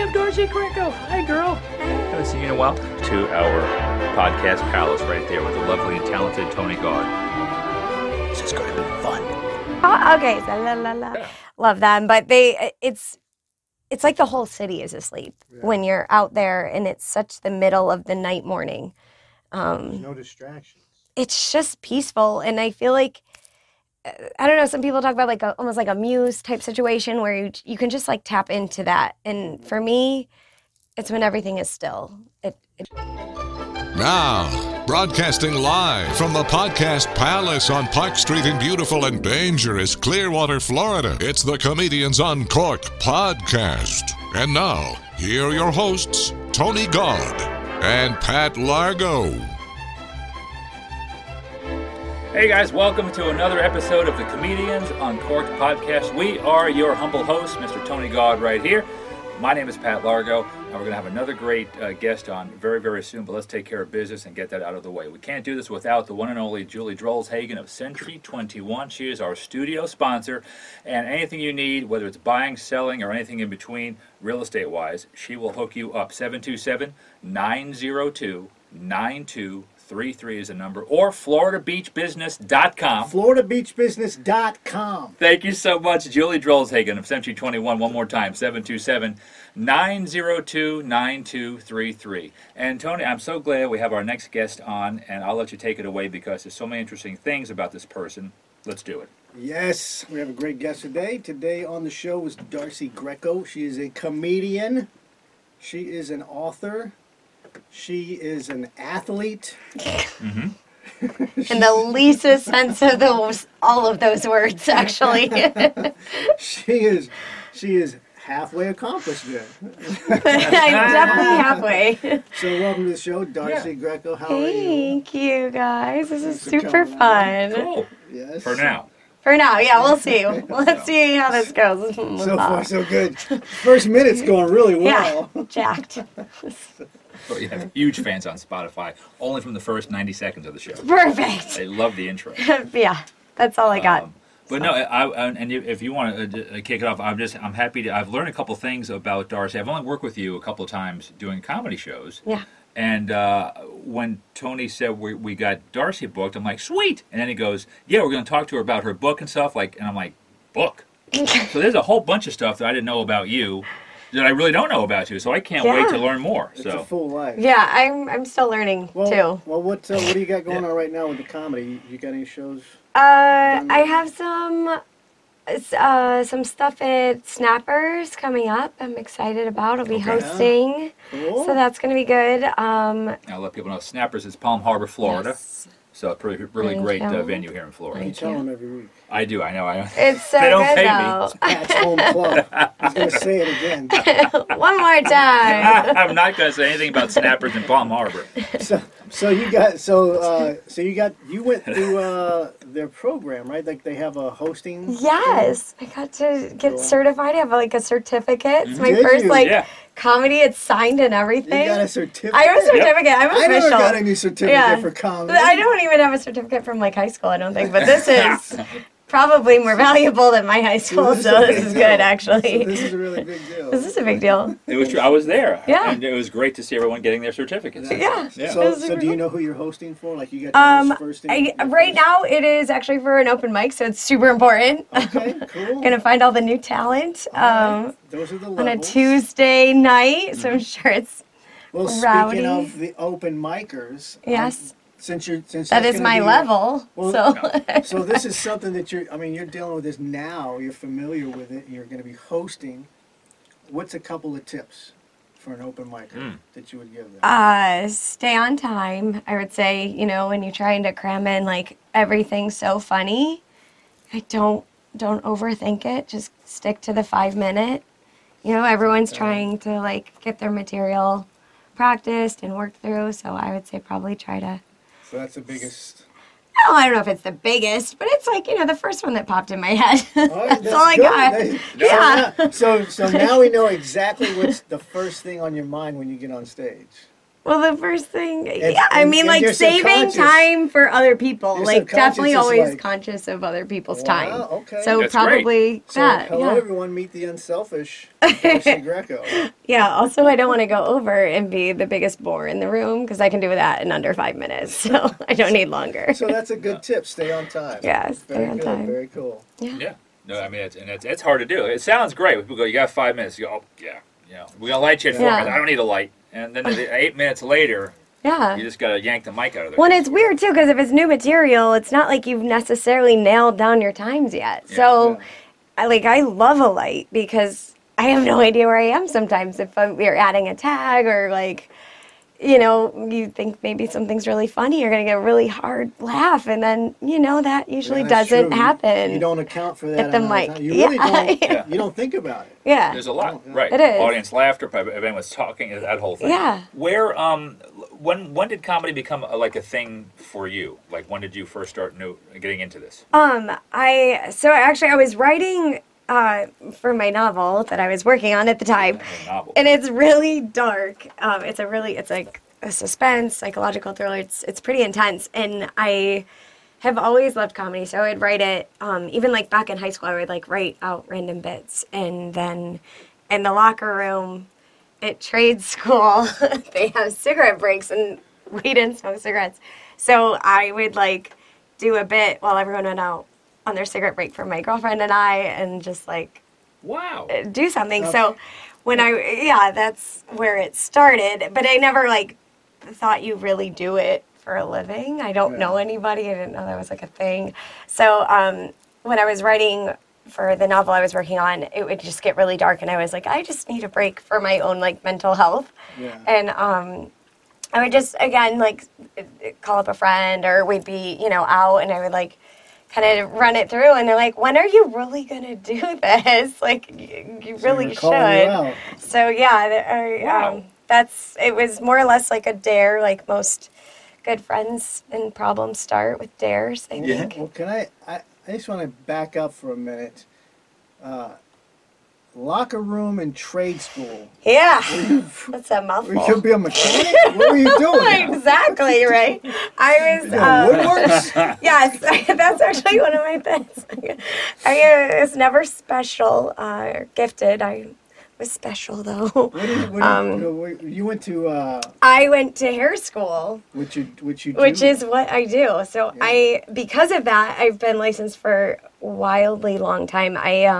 I'm Darcy Greco. Hi, girl. Haven't seen you in a while. To our podcast palace right there with the lovely and talented Tony Gaud. This is going to be fun. Oh, okay, so love them, but it's like the whole city is asleep when you're out there, and it's such the middle of the night morning. There's no distractions. It's just peaceful, and I feel like I don't know. Some people talk about like almost like a muse type situation where you can just like tap into that, and for me, it's when everything is still. Now, broadcasting live from the Podcast Palace on Park Street in beautiful and dangerous Clearwater, Florida, it's the Comedians Uncorked podcast. And now, here are your hosts, Tony Gaud and Pat Largo. Hey guys, welcome to another episode of the Comedians Uncorked podcast. We are your humble hosts, Mr. Tony Gaud right here. My name is Pat Largo, and we're going to have another great guest on very, very soon, but let's take care of business and get that out of the way. We can't do this without the one and only Julie Drolshagen of Century 21. She is our studio sponsor, and anything you need, whether it's buying, selling, or anything in between, real estate-wise, she will hook you up. 727-902-9233 is the number, or FloridaBeachBusiness.com. FloridaBeachBusiness.com. Thank you so much, Julie Drolshagen of Century 21. One more time, 727-902-9233. And Tony, I'm so glad we have our next guest on, and I'll let you take it away because there's so many interesting things about this person. Let's do it. Yes, we have a great guest today. Today on the show is Darcy Greco. She is a comedian. She is an author. She is an athlete. In the leastest sense of all of those words, actually. She is halfway accomplished there. I'm definitely halfway. So welcome to the show, Darcy Greco. How are you? Thank you, guys. This is super fun. Cool. Yes. For now. For now, yeah, we'll see. Let's see how this goes. So far, so good. First minute's going really well. Yeah, jacked. So you have huge fans on Spotify, only from the first 90 seconds of the show. Perfect. They love the intro. Yeah, that's all I got. But no, if you want to kick it off, I'm happy to. I've learned a couple things about Darcy. I've only worked with you a couple of times doing comedy shows. Yeah. And when Tony said we got Darcy booked, I'm like, sweet. And then he goes, yeah, we're going to talk to her about her book and stuff. And I'm like, book. So there's a whole bunch of stuff that I didn't know about you that I really don't know about you. So I can't wait to learn more. It's a full life. Yeah, I'm still learning too. Well, what do you got going on right now with the comedy? You got any shows? I have some stuff at Snappers coming up. I'm excited about. I'll be hosting, Cool. so that's going to be good. I'll let people know Snappers is Palm Harbor, Florida. Yes. So a really great venue here in Florida. You tell them every week. I do. I know. It's so they don't good pay though. me. Pat's home club. He's going to say it again. One more time. I'm not going to say anything about Snappers in Palm Harbor. So you went through their program, right? Like they have a hosting. Yes, I got to get certified. I have like a certificate. It's my Did first you? comedy. It's signed and everything. You got a certificate? I have a certificate. I'm I official. never got any certificate for comedy. I don't even have a certificate from like high school, I don't think, but this is probably more valuable than my high school, so this is good, actually. So this is a really big deal. This is a big deal. It was true. I was there. Yeah. And it was great to see everyone getting their certificates. Yeah. So do you know who you're hosting for? Like you got your first thing? Right now, it is actually for an open mic, so it's super important. Okay, cool. Gonna find all the new talent Those are the on a levels. Tuesday night, so I'm sure it's Well, rowdy. speaking of the open micers, yes. Since That is my level. So this is something that you're dealing with this now. You're familiar with it. You're going to be hosting. What's a couple of tips for an open micer that you would give them? Stay on time. I would say, when you're trying to cram in like everything so funny, don't overthink it. Just stick to the 5 minute. Everyone's trying to like get their material practiced and worked through. So I would say probably try to. So that's the biggest. No, I don't know if it's the biggest, but it's like, the first one that popped in my head. Right, that's all I got. So now we know exactly what's the first thing on your mind when you get on stage. Well, the first thing, And- I mean, and like you're saving subconscious. time for other people. Your Like, definitely subconscious is always like- conscious of other people's Wow, time. okay. So That's probably So, that. hello yeah. everyone, meet the unselfish Darcy Greco. Yeah. Also, I don't want to go over and be the biggest bore in the room because I can do that in under 5 minutes. So I don't need longer. So that's a good tip. Stay on time. Yeah, stay Very on good. time. Very cool. Yeah. No, I mean, it's hard to do. It sounds great. When people go, you got 5 minutes. You go, oh, yeah. We're going to light you at 4 Yeah. minutes. I don't need a light. And then 8 minutes later, Yeah. you just got to yank the mic out of there. Well, and it's weird too because if it's new material, it's not like you've necessarily nailed down your times yet. Yeah. So, I love a light because I have no idea where I am sometimes if we're adding a tag or like, you think maybe something's really funny, you're gonna get a really hard laugh, and then that usually Yeah, that's doesn't true. happen. You don't account for that At the amount of mic. time. You really Yeah. don't. Yeah. You don't think about it. Yeah. There's a lot, Oh, yeah. right? It is. Audience laughter, if anyone's talking, that whole thing. Yeah. Where, when did comedy become like a thing for you? Like, when did you first start getting into this? I was writing for my novel that I was working on at the time. Novel. And it's really dark. It's like a suspense, psychological thriller. It's pretty intense. And I have always loved comedy, so I would write it. Even like back in high school, I would like write out random bits. And then in the locker room at trade school, they have cigarette breaks, and we didn't smoke cigarettes. So I would like do a bit while everyone went out on their cigarette break for my girlfriend and I, and just like Wow. do something. So that's where it started. But I never like thought you really do it for a living. I don't know anybody. I didn't know that was like a thing. So when I was writing for the novel I was working on, it would just get really dark, and I was like, I just need a break for my own like mental health. Yeah. And I would just again like call up a friend, or we'd be out, and I would like kind of run it through, and they're like, when are you really gonna do this? Like, you really we're calling you should. out. So yeah, it was more or less like a dare, like most good friends and problems start with dares, I think. Well, can I just want to back up for a minute. Locker room and trade school. Yeah, that's a mouthful. You could be a mechanic? What were you doing? Exactly, right? I was, Woodworks? yes, that's actually one of my things. I was never special or gifted. I was special, though. You went to I went to hair school, which you do? which is what I do. So because of that, I've been licensed for a wildly long time.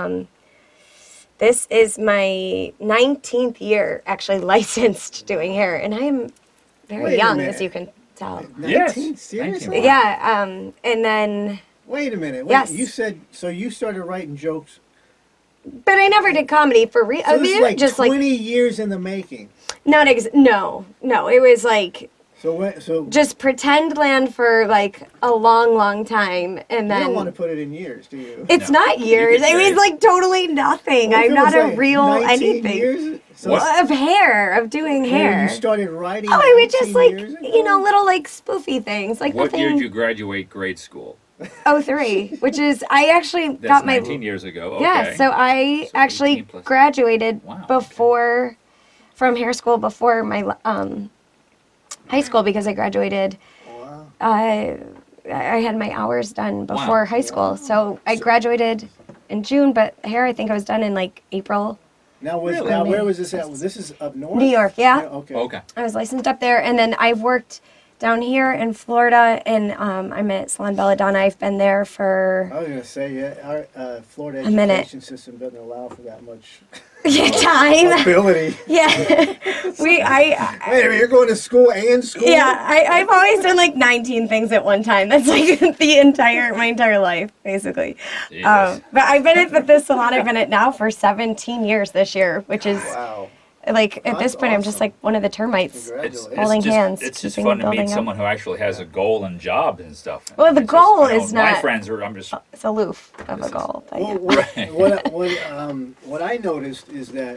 This is my 19th year actually licensed doing hair, and I am very Wait a young, minute. as you can tell. 19? Yes. Seriously? 19. Yeah, and then, Wait a minute. Yes. You said so. You started writing jokes. but I never did comedy for real. So I this mean, is like just 20 like years in the making. no, it was like So just pretend land for like a long, long time, and you then don't want to put it in years, do you? it's No. not You years. could It say- was like totally nothing. What if I'm it not was a like real 19 anything. Years? So What? Of hair, of doing hair. You started writing. Oh, I would just 19 like, years ago? little like spoofy things. Like What year nothing. did you graduate grade school? 03, which is, I actually That's got my. 19 years ago. Okay. Yeah, so I So actually 18 plus- graduated Wow, before, from hair school before my high school because I graduated. Wow. I had my hours done before Wow. high school. So I graduated in June, but hair I think I was done in like April. Now, Really? where was this at? This is up north? New York, yeah. Okay. Okay. I was licensed up there, and then I've worked down here in Florida, and I'm at Salon Belladonna. I've been there for I was going to say, yeah, our Florida A minute. education system doesn't allow for that much time. ability. Yeah, Wait a minute, you're going to school and school? Yeah, I've always done like 19 things at one time. That's like my entire life, basically. Jesus. But I've been at this salon. I've been at now for 17 years this year, which is Wow. like at this That's point I'm just awesome. like one of the termites. Congratulations. Holding hands, It's just keeping fun to building meet up. someone who actually has a goal and job and stuff. Well, the It's goal I know is My not- friends are. I'm just. It's aloof of a goal. But yeah. What I noticed is that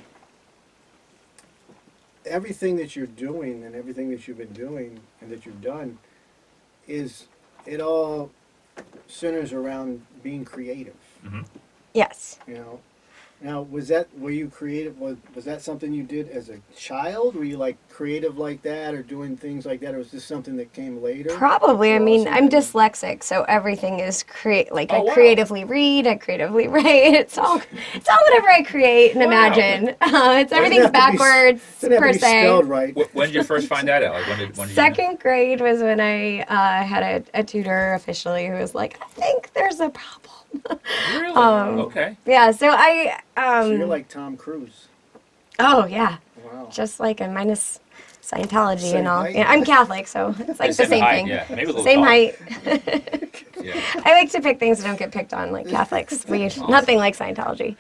everything that you're doing and everything that you've been doing and that you've done it all centers around being creative. Yes. You know, Now, were you creative? Was that something you did as a child? Were you like creative like that or doing things like that? Or was this something that came later? Probably. I mean, I'm dyslexic, so everything is I creatively read, I creatively write. It's all whatever I create and imagine. Everything's backwards per se. Spelled right. When did you first find that out? Like when did Second grade was when I had a tutor officially who was like, I think there's a problem. Really? Okay. Yeah, so so you're like Tom Cruise. Oh, yeah. Wow. Just like a minus Scientology Same and all. height? Yeah, I'm Catholic, so it's like the same height, thing. Yeah. Maybe a little Same taller. height. Yeah. I like to pick things that don't get picked on, like Catholics. Nothing like Scientology.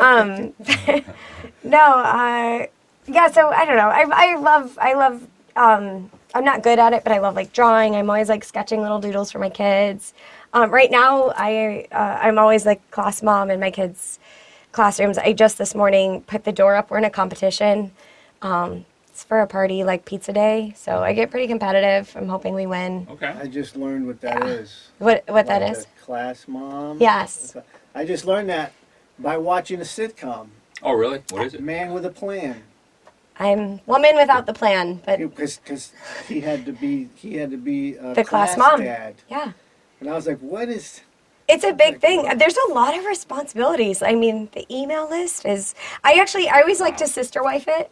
Yeah, so I don't know. I love, I'm not good at it, but I love like drawing. I'm always like sketching little doodles for my kids. Right now, I'm always like class mom in my kids' classrooms. I just this morning put the door up. We're in a competition. It's for a party like pizza day, so I get pretty competitive. I'm hoping we win. Okay. I just learned what that is. What that Like is? a class mom. Yes. I just learned that by watching a sitcom. Oh, really? What is it? Man with a Plan. I'm woman without the plan, but Because he had to be a the class mom. dad. Yeah. And I was like, what is... It's a big thing. There's a lot of responsibilities. I mean, the email list is... I always like to sister wife it.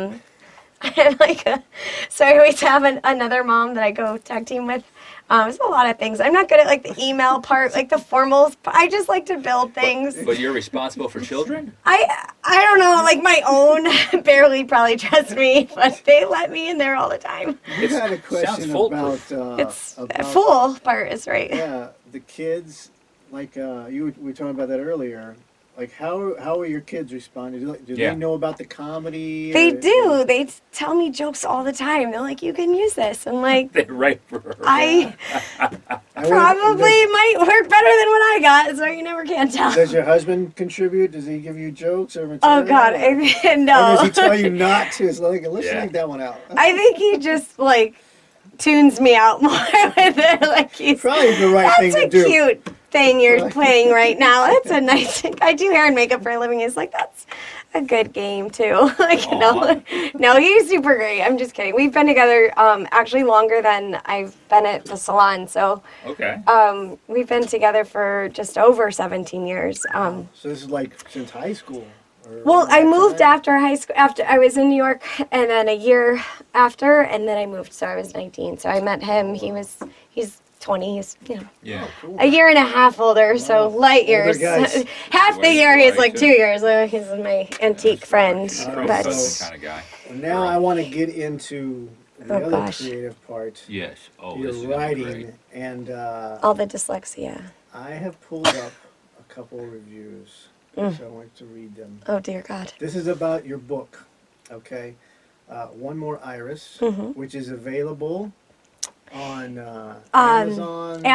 So I always have another mom that I go tag team with. There's a lot of things. I'm not good at like the email part, like the formals. I just like to build things. But you're responsible for children? I don't know, like my own barely probably trust me, but they let me in there all the time. You had a question about... It's full part is right. Yeah, the kids, like we were talking about that earlier. Like, how are your kids responding? Do they know about the comedy? They do. They tell me jokes all the time. They're like, you can use this. And like, They write for her. I probably might work better than what I got, so you never can tell. Does your husband contribute? Does he give you jokes or Oh material? God, no. Or does he tell you not to? It's like, let's leave that one out. I think he just like tunes me out more with it. Like he's probably the right thing to do. That's a cute thing you're playing right now. That's a nice. I do hair and makeup for a living. He's like, that's a good game too. Like no, he's super great. I'm just kidding. We've been together actually longer than I've been at the salon. So we've been together for just over 17 years. So this is like since high school. Well, I moved after high school. After I was in New York, and then a year after, and then I moved. So I was 19. So I met him. He's 20. He's a year and a half older. So light years. Half the year he's like 2 years. He's my antique friend. But kind of guy. Now I want to get into the other creative part. Yes. Oh, your writing and all the dyslexia. I have pulled up a couple of reviews. So I want to read them. Oh, dear God. This is about your book, okay? One More Iris, which is available on Amazon.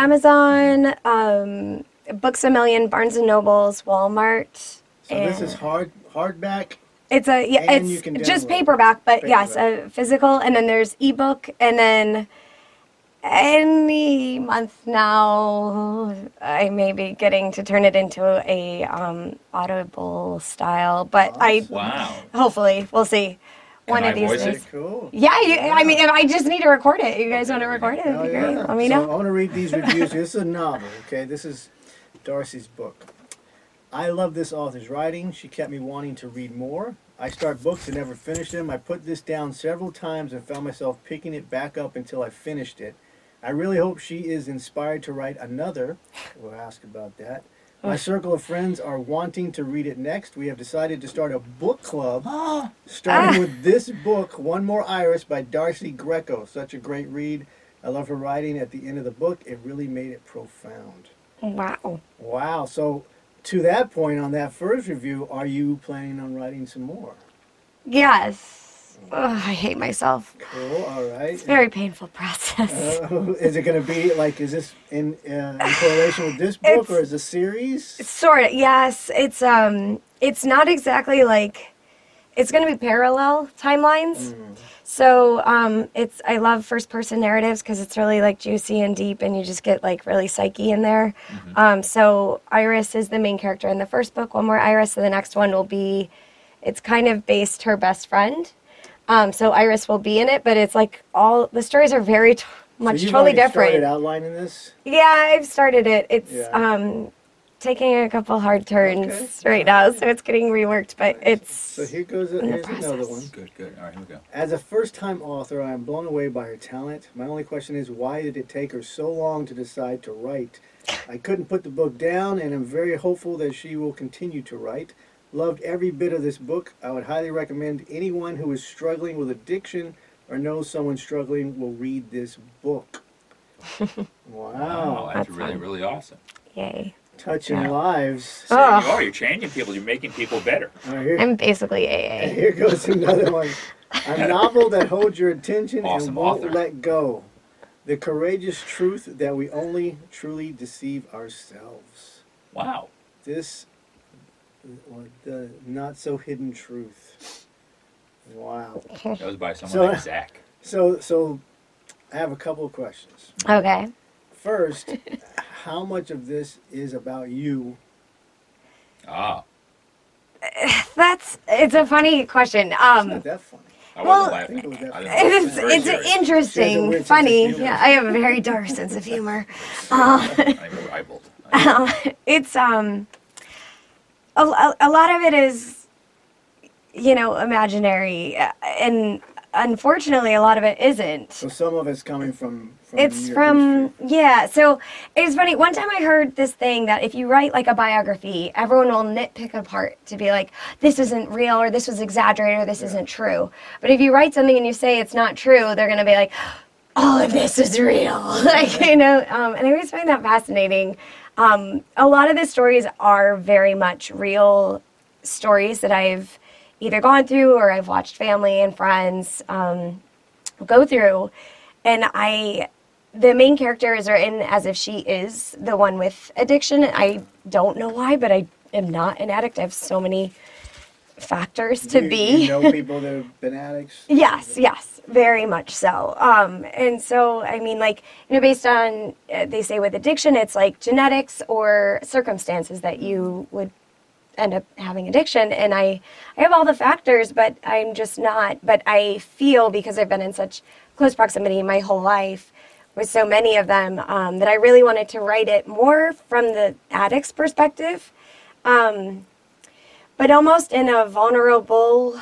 Amazon, Books A Million, Barnes & Nobles, Walmart. So this is hardback? It's it's just paperback, but yes, physical. And then there's ebook, and then... any month now, I may be getting to turn it into a Audible style, but hopefully we'll see. One of these days. Cool. Yeah, I mean, if I just need to record it. You guys want to record it? It'd be great. Let me know. I want to read these reviews. This is a novel, okay? This is Darcy's book. I love this author's writing. She kept me wanting to read more. I start books and never finish them. I put this down several times and found myself picking it back up until I finished it. I really hope she is inspired to write another. We'll ask about that. My circle of friends are wanting to read it next. We have decided to start a book club, starting with this book, One More Iris by Darcy Greco. Such a great read. I love her writing. At the end of the book, it really made it profound. Wow. Wow. So to that point on that first review, are you planning on writing some more? Yes. I hate myself. Cool, all right. It's a very painful process. Is it going to be, like, is this in correlation with this book, or is it a series? Sort of, yes. It's not exactly like, it's going to be parallel timelines. So I love first person narratives because it's really like juicy and deep, and you just get like really psyche in there. So Iris is the main character in the first book. One more Iris, so the next one will be, it's kind of based her best friend. So Iris will be in it, but it's like all the stories are very much totally different. Started outlining this? Yeah, I've started it. It's taking a couple hard turns right now, so it's getting reworked, but it's so here's another one. Good. All right, here we go. As a first-time author, I am blown away by her talent. My only question is, why did it take her so long to decide to write? I couldn't put the book down, and I'm very hopeful that she will continue to write. Loved every bit of this book. I would highly recommend anyone who is struggling with addiction or knows someone struggling will read this book. Wow. That's really, really awesome. Yay. Touching lives. So you're changing people. You're making people better. I'm basically AA. Here goes another one. A novel that holds your attention Awesome and won't author. let go. The courageous truth that we only truly deceive ourselves. Wow. This, the not so hidden truth. Wow. That was by someone named Zach. So, I have a couple of questions. Okay. First, how much of this is about you? It's a funny question. It's not that funny. I Well, wasn't I think it was laughing. that funny. It's Very serious. She has a interesting, weird funny. sense of humor. Yeah, I have a very dark sense of humor. I'm ribald. It's a lot of it is, imaginary, and unfortunately, a lot of it isn't. So some of it's coming from It's your from, history. yeah, so it's funny. One time I heard this thing that if you write like a biography, everyone will nitpick apart to be like, this isn't real, or this was exaggerated, or this isn't true. But if you write something and you say it's not true, they're going to be like, all of this is real. And I always find that fascinating. A lot of the stories are very much real stories that I've either gone through or I've watched family and friends go through. And the main characters are in as if she is the one with addiction. I don't know why, but I am not an addict. I have so many factors to be. You know people that have been addicts? Yes, very much so. And so, I mean, based on, they say with addiction, it's like genetics or circumstances that you would end up having addiction. And I have all the factors, but I'm just not. But I feel, because I've been in such close proximity my whole life with so many of them, that I really wanted to write it more from the addict's perspective. But almost in a vulnerable,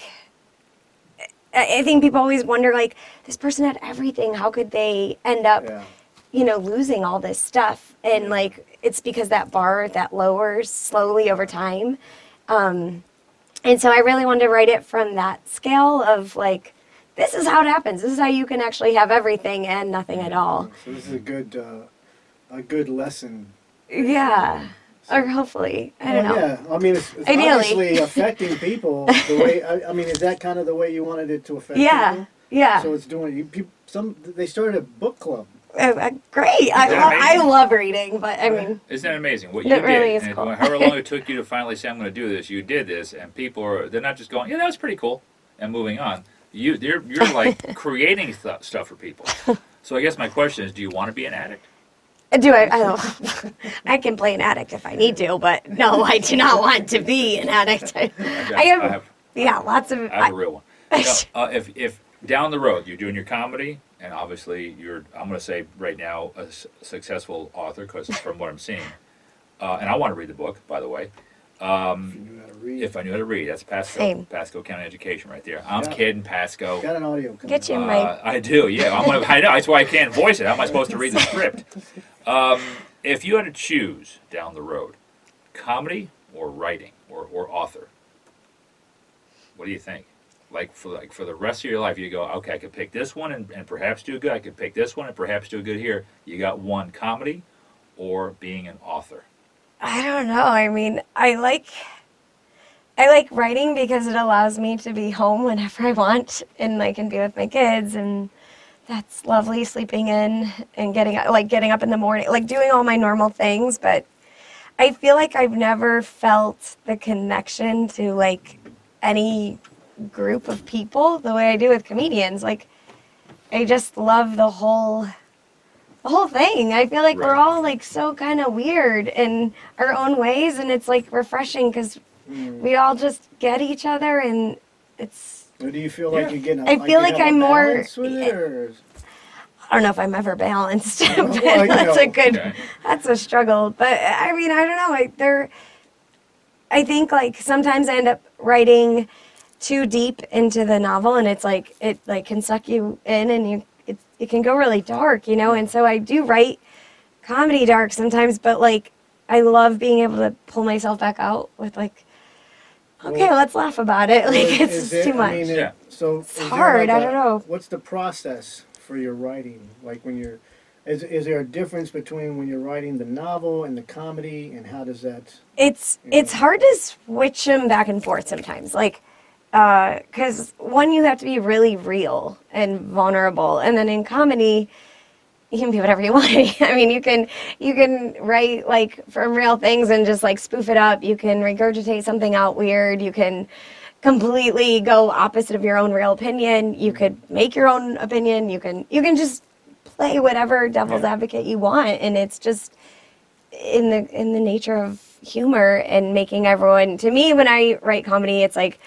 I think people always wonder, this person had everything. How could they end up, losing all this stuff? And, it's because that bar, that lowers slowly over time. And so I really wanted to write it from that scale of, this is how it happens. This is how you can actually have everything and nothing at all. So this is a good lesson. Yeah. Or hopefully, I don't know. Yeah, I mean, it's Ideally. obviously affecting people the way. I mean, is that kind of the way you wanted it to affect people? Yeah. So it's doing. They started a book club. Great. I love reading, but I mean, Isn't it amazing what you That did? really is and cool. however long it took you to finally say, I'm going to do this, you did this, and people they're not just going, yeah, that was pretty cool, and moving on. You're creating stuff for people. So I guess my question is, do you want to be an addict? do I don't. I can play an addict if I need to, but no, I do not want to be an addict. I have lots of. I have a real one. Now, if down the road you're doing your comedy, and obviously I'm going to say right now a successful author, because from what I'm seeing, and I want to read the book, by the way. If I knew how to read, that's Pasco County Education right there. I'm kidding, Pasco. Got an audio. Get you, Mike. I do, yeah. I know. That's why I can't voice it. How am I supposed to read the script? If you had to choose down the road, comedy or writing or author, what do you think? For the rest of your life, you go, okay, I could pick this one and perhaps do good. I could pick this one and perhaps do good here. You got one, comedy or being an author? I don't know. I mean, I like writing because it allows me to be home whenever I want, and I can be with my kids, and that's lovely, sleeping in and getting up in the morning, doing all my normal things. But I feel like I've never felt the connection to any group of people the way I do with comedians. Like, I just love the whole thing. I feel like we're all like so kind of weird in our own ways, and it's like refreshing because we all just get each other, and it's. Or do you feel like you're getting? I feel like I'm more. With it, or? I don't know if I'm ever balanced. Well, that's a good. Okay. That's a struggle, but I mean, I don't know. I think like sometimes I end up writing too deep into the novel, and it's like it like can suck you in, and it can go really dark, And so I do write comedy dark sometimes, but like I love being able to pull myself back out with like, okay, let's laugh about it. Like it's too much. I mean, Yeah. So it's hard. I don't know. What's the process for your writing? Like when you're, is there a difference between when you're writing the novel and the comedy, and how does that? It's hard to switch them back and forth sometimes. Like. Because one, you have to be really real and vulnerable, and then in comedy, you can be whatever you want. I mean, you can write like from real things and just like spoof it up. You can regurgitate something out weird. You can completely go opposite of your own real opinion. You could make your own opinion. You can just play whatever devil's advocate you want, and it's just in the nature of humor and making everyone. To me, when I write comedy, it's like.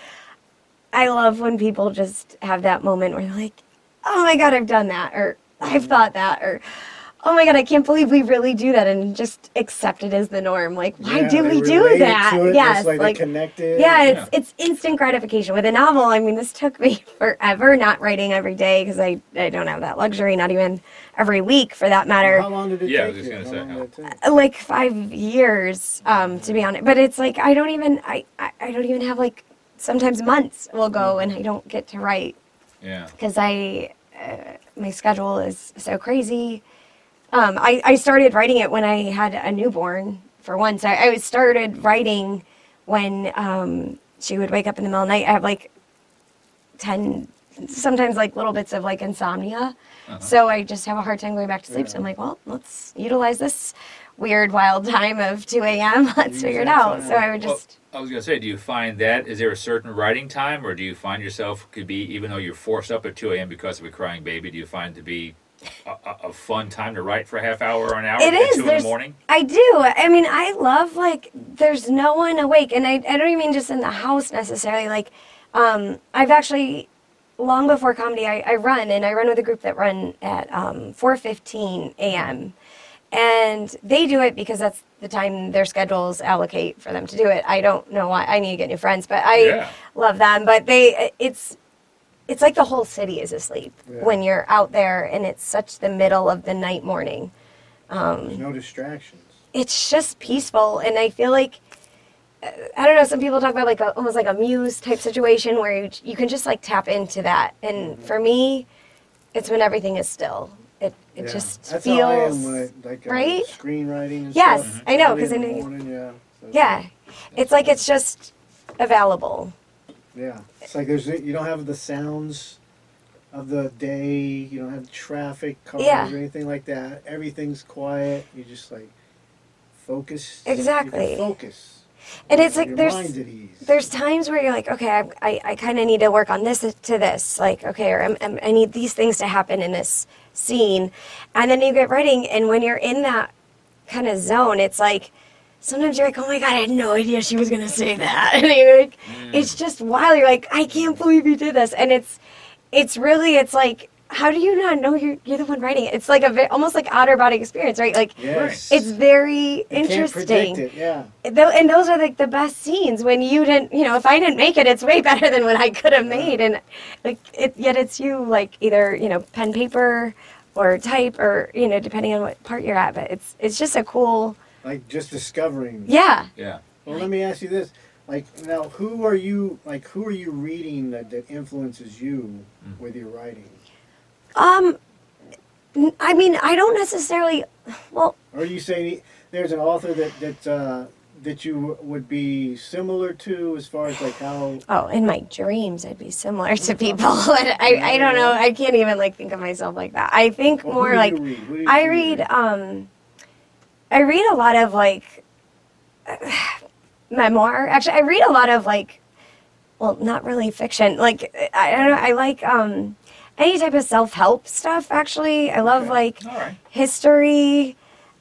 I love when people just have that moment where they're like, oh my God, I've done that, or I've thought that, or oh my God, I can't believe we really do that, and just accept it as the norm. Like, why do we do that? Yes, like connected. Yeah, it's instant gratification. With a novel, I mean, this took me forever, not writing every day, because I don't have that luxury, not even every week for that matter. How long did it take? Yeah, I was just going to say. Like 5 years, to be honest. But it's like, I don't even have like, sometimes months will go and I don't get to write. Yeah. Because my schedule is so crazy. I started writing it when I had a newborn, for one. So I started writing when she would wake up in the middle of the night. I have like 10, sometimes like little bits of like insomnia. So I just have a hard time going back to sleep. So I'm like, well, let's utilize this weird, wild time of 2 a.m. Let's figure it out. So I would just... I was going to say, do you find that, is there a certain writing time, or do you find yourself, could be, even though you're forced up at 2 a.m. because of a crying baby, do you find it to be a fun time to write for a half hour or an hour at 2 in the morning? I do. I mean, I love, like, there's no one awake. And I don't even mean just in the house necessarily. Like, I've actually, long before comedy, I run with a group that run at 4:15 a.m., and they do it because that's the time their schedules allocate for them to do it. I don't know why. I need to get new friends, but I love them. But it's like the whole city is asleep when you're out there, and it's such the middle of the night morning. There's no distractions. It's just peaceful, and I feel like, I don't know, some people talk about like almost like a muse type situation where you can just like tap into that. And for me, it's when everything is still. It just That's feels, how I am when right? Screenwriting and yes, stuff. I know, Early because in the morning, it's like it's just available. Yeah, it's like you don't have the sounds of the day, you don't have traffic, cars or anything like that. Everything's quiet. You just like focus. Exactly. You can focus. And it's like your there's mind's at ease. There's times where you're like, okay, I kind of need to work on this to this, like, okay, or I need these things to happen in this scene, and then you get writing, and when you're in that kind of zone, it's like sometimes you're like, oh my God, I had no idea she was gonna say that, and you're like, it's just wild. You're like, I can't believe you did this, and it's really like. How do you not know you're the one writing it? It's like almost like outer body experience, right? Like, it's very interesting. Can't predict it, yeah. And those are like the best scenes when you didn't, if I didn't make it, it's way better than what I could have made. And like, yet it's you, like either, pen, paper or type or, depending on what part you're at. But it's just a cool. Like just discovering. Yeah. Yeah. Well, let me ask you this. Like, now, who are you reading that influences you with your writing? I mean, I don't necessarily. Well, Or are you saying there's an author that you would be similar to as far as like how? Oh, in my dreams, I'd be similar to people. I don't know. I can't even like think of myself like that. I think more like I read. I read a lot of like memoir. Actually, I read a lot of like well, not really fiction. Like, I don't know. I like any type of self-help stuff, actually. I love, like, history.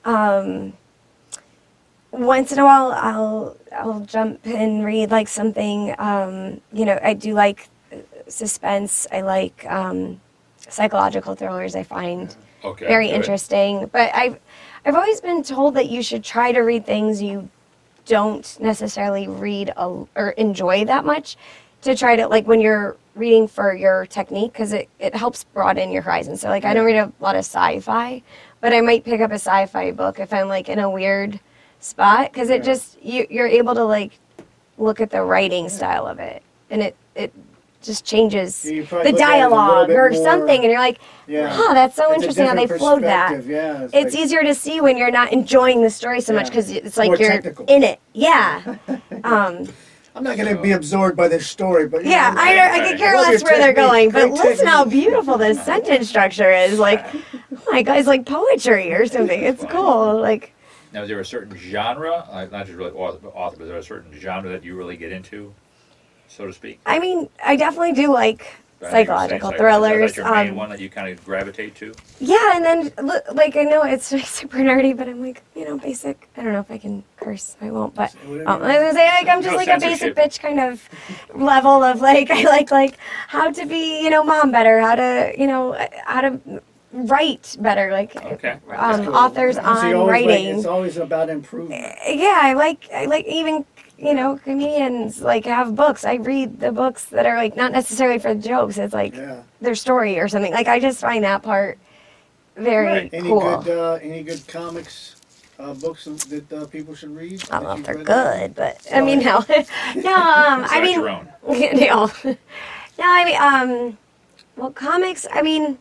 Once in a while, I'll jump and read, like, something, you know, I do like suspense. I like psychological thrillers, I find very interesting. But I've always been told that you should try to read things you don't necessarily read or enjoy that much, to try to, like, when you're reading for your technique, because it helps broaden your horizon. So, like, I don't read a lot of sci-fi, but I might pick up a sci-fi book if I'm, like, in a weird spot, because it just, you're able to, like, look at the writing style of it, and it just changes the dialogue or something, and you're like, oh, that's so interesting how they flowed that. Yeah, it's like, easier to see when you're not enjoying the story so much, because it's like you're technical in it. Yeah. I'm not going to be absorbed by this story, but I could care less where they're going. But listen how beautiful this sentence structure is. Like, oh my God, it's like poetry or something. It's cool. Like, now, is there a certain genre, not just really author, but is there a certain genre that you really get into, so to speak? I mean, I definitely do like psychological thrillers. Is that your main one that you kind of gravitate to? Yeah, and then, like, I know it's super nerdy, but I'm like, you know, basic. I don't know if I can curse. I won't, but I was gonna say, like, I'm just like a basic bitch kind of level of, like, I like how to be, you know, mom better, how to, you know, how to write better, like authors on writing. It's always about improvement. Yeah, I like even, you know, comedians, like, have books. I read the books that are, like, not necessarily for the jokes. It's like their story or something. Like, I just find that part very cool. Any good comics books that people should read? I don't know if they're good, but I mean, no. I mean, no. I mean, well, comics. I mean,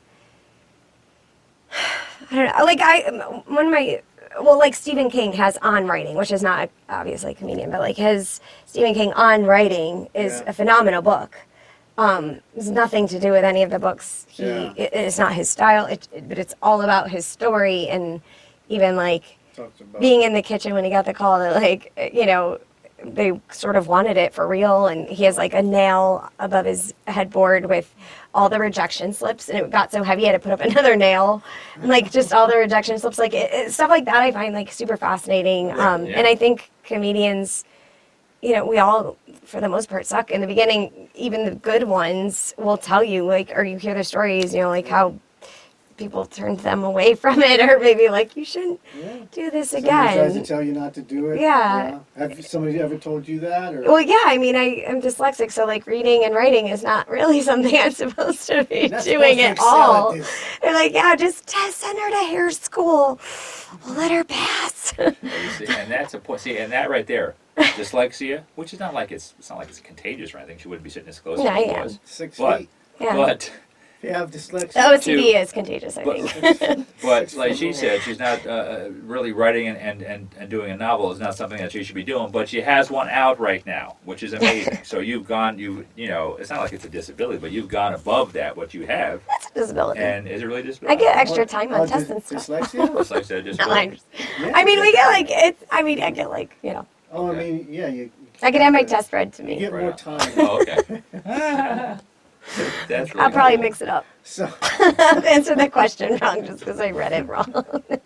I don't know. Like, like Stephen King has On Writing, which is not obviously a comedian, but, like, his Stephen King On Writing is a phenomenal book. It's nothing to do with any of the books. It's not his style, but it's all about his story, and even, like, being in the kitchen when he got the call that, like, you know, they sort of wanted it for real, and he has, like, a nail above his headboard with all the rejection slips, and it got so heavy he had to put up another nail, and, like, just all the rejection slips, like, stuff like that I find, like, super fascinating. And I think comedians, you know, we all, for the most part, suck in the beginning. Even the good ones will tell you, like, or you hear their stories, you know, like, how people turned them away from it, or maybe, like, you shouldn't do this again. Somebody tries to tell you not to do it. Yeah. Have somebody ever told you that? Or? Well, yeah. I mean, I'm dyslexic, so, like, reading and writing is not really something I'm supposed to be doing at all. They're like, yeah, just send her to hair school. We'll let her pass. And that's a point. See, and that right there, dyslexia, which is not like it's not like it's contagious or anything. She wouldn't be sitting as close as she was. 6 feet. But if you have dyslexia, OCD is contagious, I think. But like she said, she's not really writing and doing a novel is not something that she should be doing. But she has one out right now, which is amazing. So you've gone, you know, it's not like it's a disability, but you've gone above that. What you have. That's a disability. And is it really a disability? I get extra time on tests and stuff. Dyslexia? Dyslexia, disability. I mean, we get like it's. I mean, I get like, you know. Oh, I mean, yeah, I can have my test read to me. You get more time. Oh, okay. That's really I'll probably mix it up. So answer the question wrong just because I read it wrong. all right,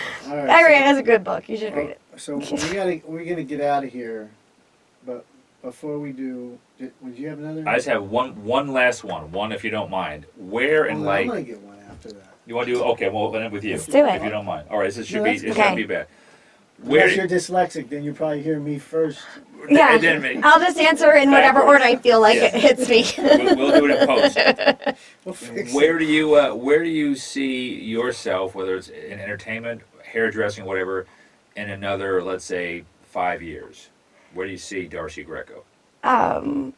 It's a good book. You should read it. So we're gonna get out of here, but before we do, would you have another? I just have one last one if you don't mind. Where in I'm gonna get one after that. You want to do? Okay, well, then with you. Let's do it. If you don't mind. All right, this should No, be. It shouldn't be bad. Unless you're dyslexic, then you probably hear me first. Yeah, and then me. I'll just answer in whatever order I feel like it hits me. We'll do it in post. We'll fix Where do you see yourself, whether it's in entertainment, hairdressing, whatever, in another, let's say, 5 years? Where do you see Darcy Greco? I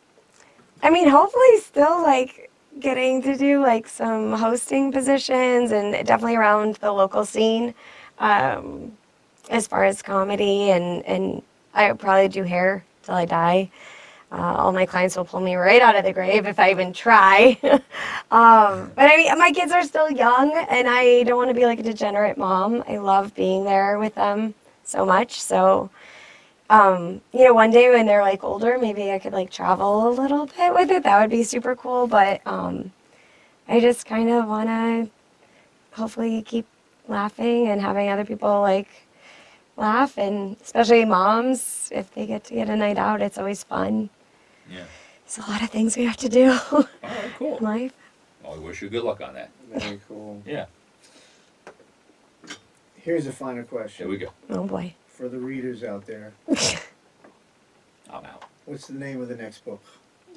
mean, hopefully still, like, getting to do, like, some hosting positions, and definitely around the local scene, as far as comedy, and I would probably do hair till I die. All my clients will pull me right out of the grave if I even try. But I mean, my kids are still young, and I don't want to be like a degenerate mom. I love being there with them so much. So one day when they're like older, maybe I could like travel a little bit with it. That would be super cool. But I just kind of want to hopefully keep laughing and having other people like laugh, and especially moms, if they get to get a night out, it's always fun. Yeah. There's a lot of things we have to do. All right, cool. In life. Well, we wish you good luck on that. Very cool. Yeah. Here's a final question. Here we go. Oh boy. For the readers out there, I'm out. what's the name of the next book?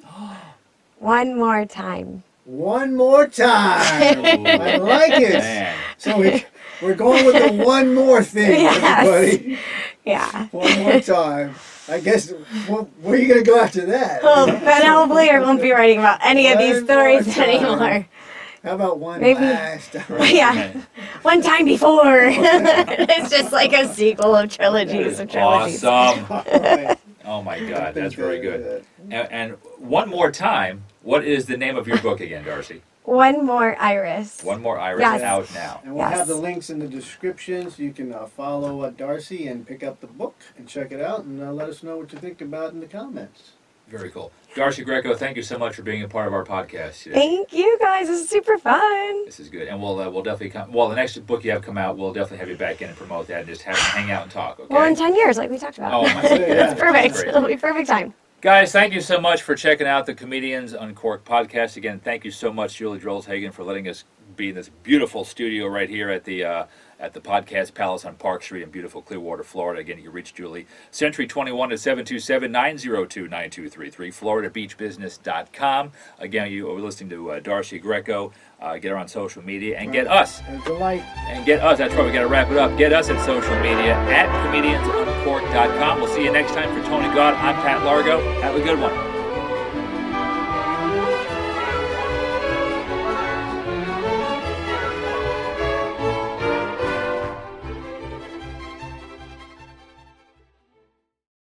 One more time. One more time. I like it. Man. So we're going with the one more thing, Yes. everybody. Yeah. One more time. I guess, where are you going to go after that? Well, then hopefully I won't be writing about any of these One stories more time. anymore. How about one Maybe- last time? Yeah. One time before. It's just like a sequel of trilogies of trilogies. Awesome. All right. Oh my God, I think that's very good. that- And one more time, what is the name of your book again, Darcy? One more iris. One More Iris Yes. out now. And we'll Yes. have the links in the description so you can follow Darcy and pick up the book and check it out, and let us know what you think about in the comments. Very cool. Darcy Greco, thank you so much for being a part of our podcast today. Thank you guys. This is super fun. This is good, and we'll definitely come. Well, the next book you have come out, we'll definitely have you back in and promote that, and just hang out and talk. Okay. Well, in 10 years, like we talked about. Oh my God, Yeah. It's perfect. Great. It'll be perfect time. Guys, thank you so much for checking out the Comedians Uncorked podcast. Again, thank you so much, Julie Drolshagen, for letting us be in this beautiful studio right here at the Podcast Palace on Park Street in beautiful Clearwater, Florida. Again, you can reach Julie, Century 21 at 727-902-9233, FloridaBeachBusiness.com. Again, you are listening to Darcy Greco. Get her on social media and get us. There's the light. And get us, that's right, we got to wrap it up. Get us at social media at comediansuncorked.com. We'll see you next time. For Tony God, I'm Pat Largo. Have a good one.